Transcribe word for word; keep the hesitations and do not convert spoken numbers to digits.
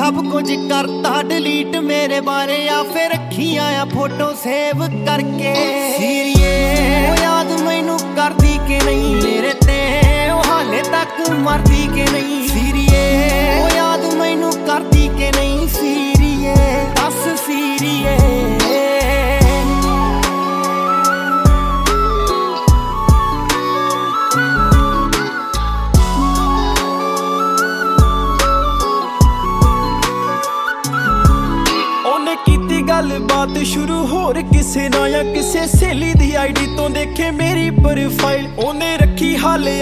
सब कुछ करता डिलीट मेरे बारे या फिर रखिया आ फोटो सेव करके। सीरिये याद मैनू करदी के नहीं मेरे ते हाले तक मरदी के नहीं। सीरिये याद मैनू करदी के नहीं। सीरिये दस सीरिये गलबात शुरू होर किसे ना या किसे सहेली दी आईडी तो देखे मेरी प्रोफाइल। ओने रखी हाले